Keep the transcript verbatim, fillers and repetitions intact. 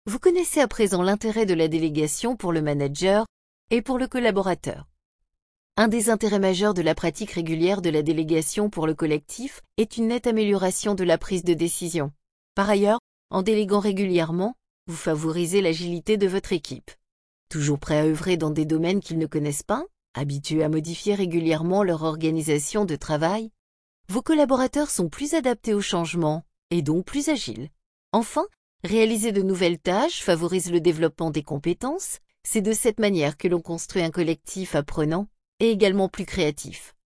Vous connaissez à présent l'intérêt de la délégation pour le manager et pour le collaborateur. Un des intérêts majeurs de la pratique régulière de la délégation pour le collectif est une nette amélioration de la prise de décision. Par ailleurs, en déléguant régulièrement, vous favorisez l'agilité de votre équipe. Toujours prêt à œuvrer dans des domaines qu'ils ne connaissent pas, habitués à modifier régulièrement leur organisation de travail, vos collaborateurs sont plus adaptés au changement et donc plus agiles. Enfin, réaliser de nouvelles tâches favorise le développement des compétences. C'est de cette manière que l'on construit un collectif apprenant et également plus créatif.